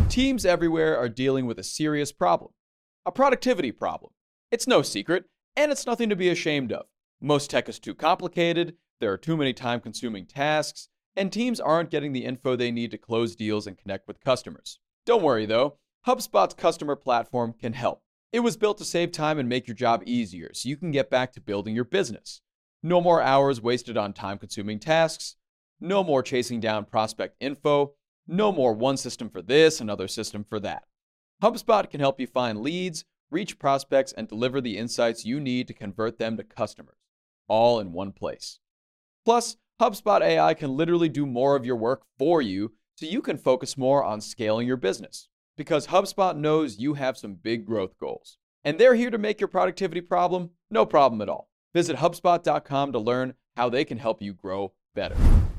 Teams everywhere are dealing with a serious problem, a productivity problem. It's no secret, and it's nothing to be ashamed of. Most tech is too complicated, there are too many time-consuming tasks, and teams aren't getting the info they need to close deals and connect with customers. Don't worry though, HubSpot's customer platform can help. It was built to save time and make your job easier so you can get back to building your business. No more hours wasted on time-consuming tasks, no more chasing down prospect info, no more one system for this, another system for that. HubSpot can help you find leads, reach prospects, and deliver the insights you need to convert them to customers, all in one place. Plus, HubSpot AI can literally do more of your work for you so you can focus more on scaling your business. Because HubSpot knows you have some big growth goals. And they're here to make your productivity problem no problem at all. Visit HubSpot.com to learn how they can help you grow better.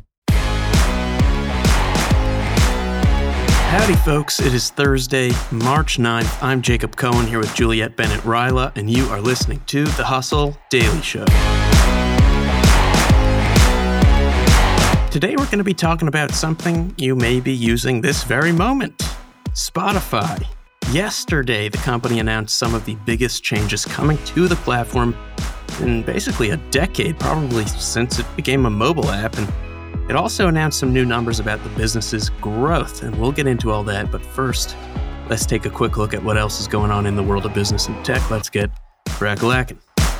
Howdy, folks. It is Thursday, March 9th. I'm Jacob Cohen here with Juliette Bennett-Ryla, and you are listening to The Hustle Daily Show. Today, we're going to be talking about something you may be using this very moment. Spotify. Yesterday, the company announced some of the biggest changes coming to the platform in basically a decade, probably since it became a mobile app. And it also announced some new numbers about the business's growth, and we'll get into all that. But first, let's take a quick look at what else is going on in the world of business and tech. Let's get crack-a-lackin'.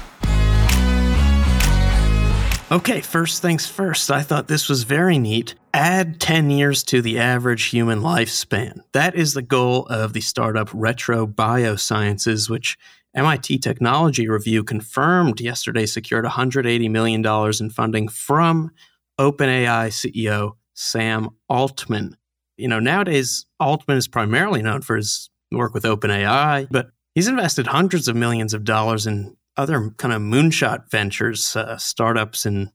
Okay, first things first, I thought this was very neat. Add 10 years to the average human lifespan. That is the goal of the startup Retro Biosciences, which MIT Technology Review confirmed yesterday secured $180 million in funding from OpenAI CEO Sam Altman. You know, nowadays, Altman is primarily known for his work with OpenAI, but he's invested hundreds of millions of dollars in other kind of moonshot ventures, startups in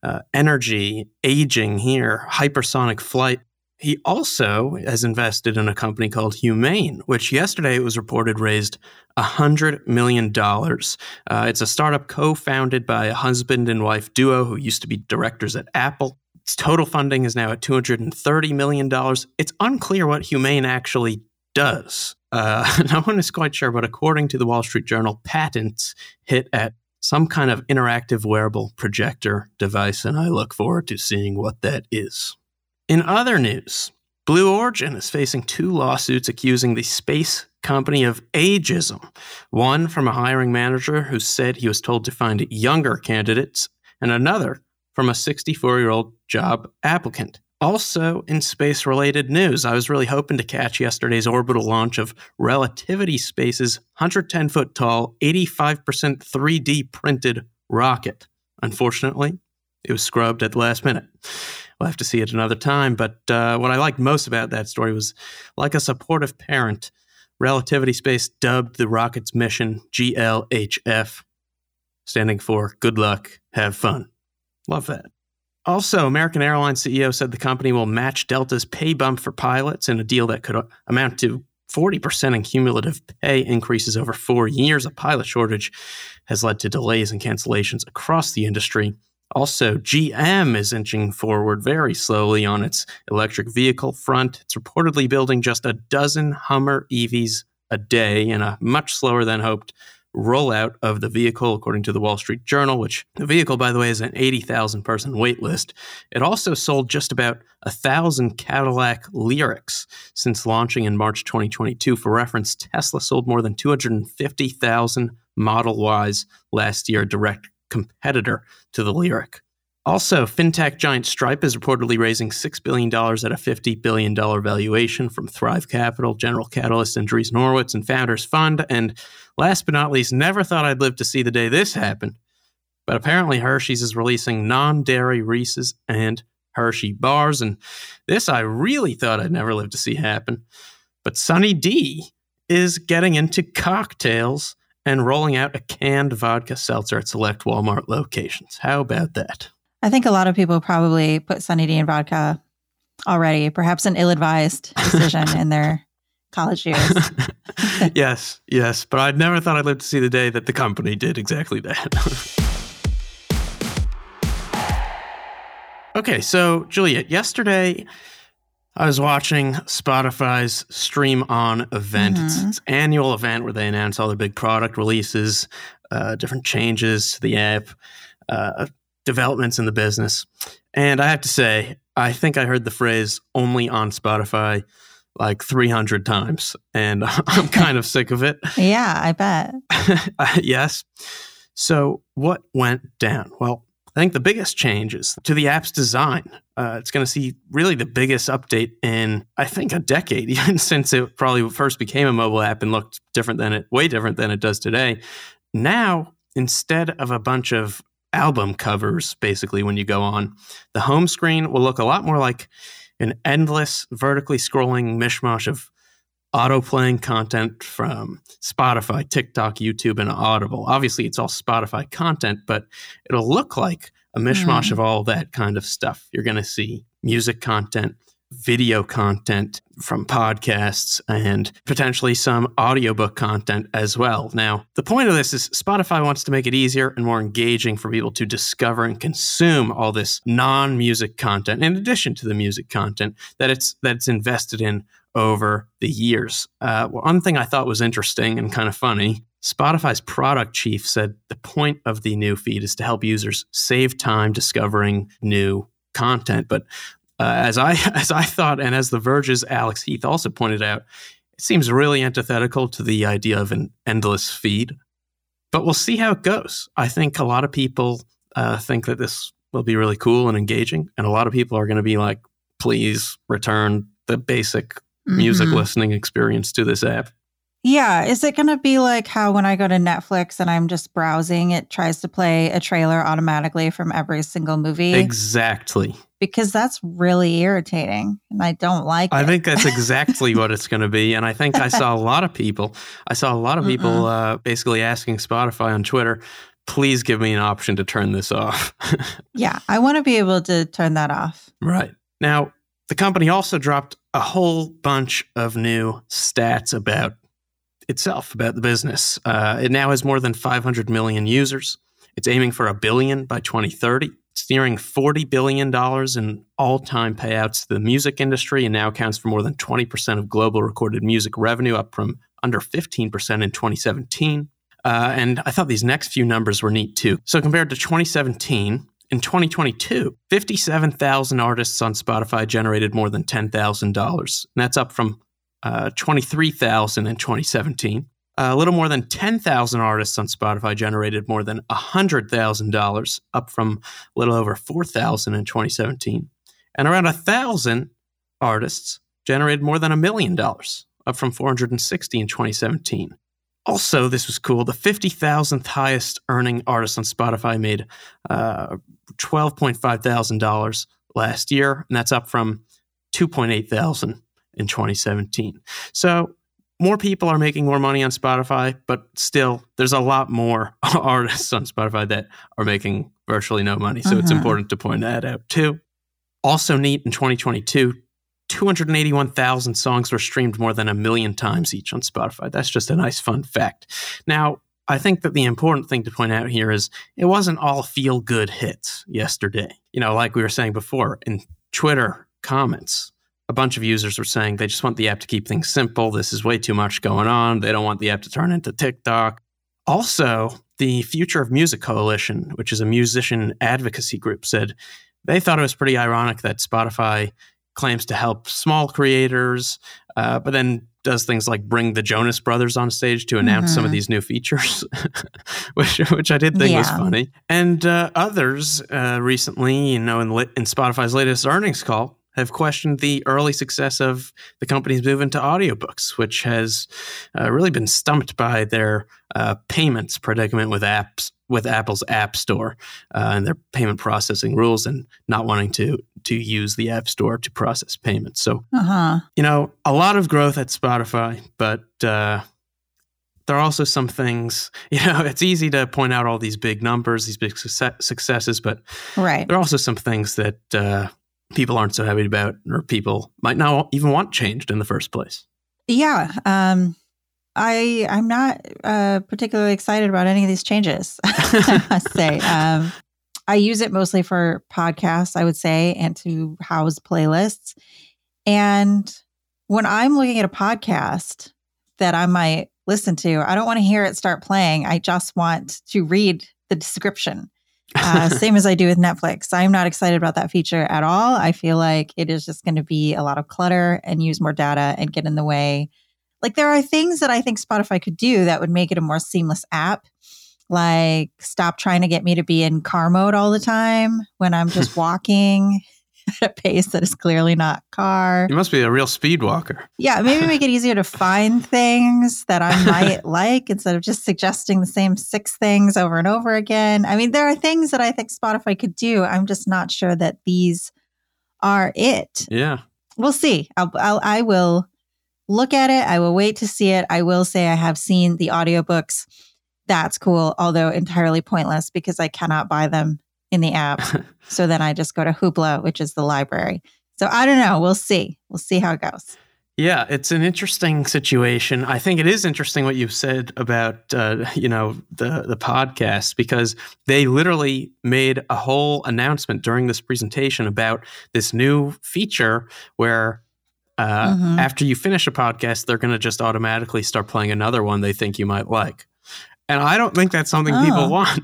energy, aging here, hypersonic flight. He also has invested in a company called Humane, which yesterday it was reported raised $100 million. It's a startup co-founded by a husband and wife duo who used to be directors at Apple. Its total funding is now at $230 million. It's unclear what Humane actually does. No one is quite sure, but according to the Wall Street Journal, patents hit at some kind of interactive wearable projector device, and I look forward to seeing what that is. In other news, Blue Origin is facing 2 lawsuits accusing the space company of ageism. One from a hiring manager who said he was told to find younger candidates, and another from a 64-year-old job applicant. Also, in space-related news, I was really hoping to catch yesterday's orbital launch of Relativity Space's 110-foot-tall, 85% 3D printed rocket. Unfortunately, it was scrubbed at the last minute. We'll have to see it another time, but what I liked most about that story was, like a supportive parent, Relativity Space dubbed the rocket's mission GLHF, standing for Good Luck, Have Fun. Love that. Also, American Airlines CEO said the company will match Delta's pay bump for pilots in a deal that could amount to 40% in cumulative pay increases over 4 years. A pilot shortage has led to delays and cancellations across the industry. Also, GM is inching forward very slowly on its electric vehicle front. It's reportedly building just a dozen Hummer EVs a day in a much slower than hoped rollout of the vehicle, according to the Wall Street Journal, which the vehicle, by the way, is an 80,000 person wait list. It also sold just about 1,000 Cadillac Lyrics since launching in March 2022. For reference, Tesla sold more than 250,000 Model Ys last year, a direct competitor to the Lyric. Also, fintech giant Stripe is reportedly raising $6 billion at a $50 billion valuation from Thrive Capital, General Catalyst, Andreessen Horowitz, and Founders Fund. And last but not least, never thought I'd live to see the day this happened, but apparently Hershey's is releasing non-dairy Reese's and Hershey bars, and this I really thought I'd never live to see happen. But Sunny D is getting into cocktails and rolling out a canned vodka seltzer at select Walmart locations. How about that? I think a lot of people probably put Sunny D in vodka already, perhaps an ill-advised decision in their college years. Yes, but I'd never thought I'd live to see the day that the company did exactly that. Okay, so Juliette, yesterday I was watching Spotify's Stream On event. It's its annual event where they announce all their big product releases, different changes to the app, developments in the business. And I have to say, I think I heard the phrase "only on Spotify" like 300 times, and I'm kind of sick of it. Yeah, I bet. Yes. So what went down? Well, I think the biggest change is to the app's design. It's going to see really the biggest update in, I think, a decade, even since it probably first became a mobile app and looked way different than it does today. Now, instead of a bunch of album covers, basically, when you go on, the home screen will look a lot more like an endless, vertically scrolling mishmash of auto-playing content from Spotify, TikTok, YouTube, and Audible. Obviously, it's all Spotify content, but it'll look like a mishmash of all that kind of stuff. You're going to see music content, video content from podcasts, and potentially some audiobook content as well. Now, the point of this is Spotify wants to make it easier and more engaging for people to discover and consume all this non-music content, in addition to the music content that it's invested in over the years. One thing I thought was interesting and kind of funny, Spotify's product chief said the point of the new feed is to help users save time discovering new content. But as I thought, and as The Verge's Alex Heath also pointed out, it seems really antithetical to the idea of an endless feed. But we'll see how it goes. I think a lot of people think that this will be really cool and engaging, and a lot of people are going to be like, please return the basic music listening experience to this app. Yeah. Is it going to be like how when I go to Netflix and I'm just browsing, it tries to play a trailer automatically from every single movie? Exactly. Because that's really irritating and I don't like it. I think that's exactly what it's going to be. And I think I saw a lot of people basically asking Spotify on Twitter, please give me an option to turn this off. Yeah. I want to be able to turn that off. Right. Now, the company also dropped a whole bunch of new stats about itself, about the business. It now has more than 500 million users. It's aiming for 1 billion by 2030. It's nearing $40 billion in all-time payouts to the music industry and now accounts for more than 20% of global recorded music revenue, up from under 15% in 2017. And I thought these next few numbers were neat too. So compared to 2017, in 2022, 57,000 artists on Spotify generated more than $10,000. And that's up from 23,000 in 2017. A little more than 10,000 artists on Spotify generated more than $100,000, up from a little over 4,000 in 2017. And around 1,000 artists generated more than $1 million, up from 460 in 2017. Also, this was cool. The 50,000th highest earning artist on Spotify made $12.5 thousand last year, and that's up from 2.8 thousand in 2017. So more people are making more money on Spotify, but still, there's a lot more artists on Spotify that are making virtually no money. So it's important to point that out too. Also neat, in 2022, 281,000 songs were streamed more than 1 million times each on Spotify. That's just a nice fun fact. Now, I think that the important thing to point out here is it wasn't all feel-good hits yesterday. You know, like we were saying before, in Twitter comments, a bunch of users were saying they just want the app to keep things simple. This is way too much going on. They don't want the app to turn into TikTok. Also, the Future of Music Coalition, which is a musician advocacy group, said they thought it was pretty ironic that Spotify claims to help small creators, but then does things like bring the Jonas Brothers on stage to announce some of these new features, which I did think was funny. And others recently, in Spotify's latest earnings call, have questioned the early success of the company's move into audiobooks, which has really been stumped by their payments predicament with Apple's App Store and their payment processing rules, and not wanting to use the App Store to process payments. So, you know, a lot of growth at Spotify, but there are also some things, you know, it's easy to point out all these big numbers, these big successes, but there are also some things that people aren't so happy about, or people might not even want changed in the first place. Yeah. I'm not particularly excited about any of these changes, I must say. I use it mostly for podcasts, I would say, and to house playlists. And when I'm looking at a podcast that I might listen to, I don't want to hear it start playing. I just want to read the description. Same as I do with Netflix. I'm not excited about that feature at all. I feel like it is just going to be a lot of clutter and use more data and get in the way. Like there are things that I think Spotify could do that would make it a more seamless app. Like stop trying to get me to be in car mode all the time when I'm just walking at a pace that is clearly not car. You must be a real speed walker. Yeah, maybe make it easier to find things that I might like instead of just suggesting the same 6 things over and over again. I mean, there are things that I think Spotify could do. I'm just not sure that these are it. Yeah. We'll see. I will look at it. I will wait to see it. I will say I have seen the audiobooks. That's cool, although entirely pointless because I cannot buy them in the app. So then I just go to Hoopla, which is the library. So I don't know. We'll see. We'll see how it goes. Yeah, it's an interesting situation. I think it is interesting what you've said about, the podcast, because they literally made a whole announcement during this presentation about this new feature where after you finish a podcast, they're going to just automatically start playing another one they think you might like. And I don't think that's something people want.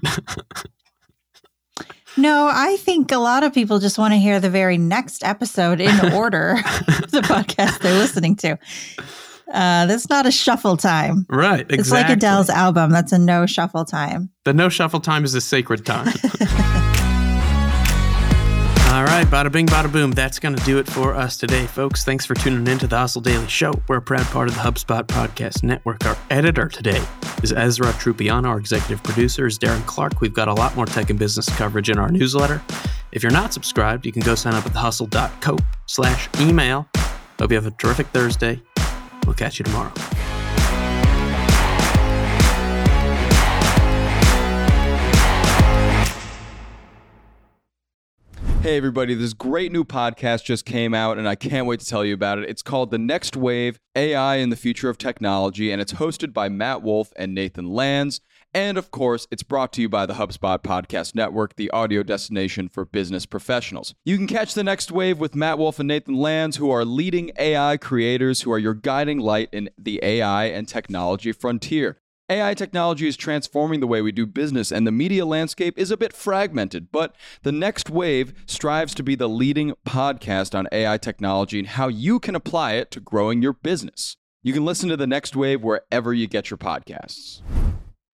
No, I think a lot of people just want to hear the very next episode in order of the podcast they're listening to. That's not a shuffle time. Right, exactly. It's like Adele's album. That's a no shuffle time. The no shuffle time is a sacred time. All right, bada bing, bada boom. That's going to do it for us today, folks. Thanks for tuning in to the Hustle Daily Show. We're a proud part of the HubSpot Podcast Network. Our editor today is Ezra Trupiano. Our executive producer is Darren Clark. We've got a lot more tech and business coverage in our newsletter. If you're not subscribed, you can go sign up at thehustle.co/email. Hope you have a terrific Thursday. We'll catch you tomorrow. Hey everybody, this great new podcast just came out and I can't wait to tell you about it. It's called The Next Wave, AI in the Future of Technology, and it's hosted by Matt Wolf and Nathan Lands. And of course, it's brought to you by the HubSpot Podcast Network, the audio destination for business professionals. You can catch The Next Wave with Matt Wolf and Nathan Lands, who are leading AI creators who are your guiding light in the AI and technology frontier. AI technology is transforming the way we do business, and the media landscape is a bit fragmented, but The Next Wave strives to be the leading podcast on AI technology and how you can apply it to growing your business. You can listen to The Next Wave wherever you get your podcasts.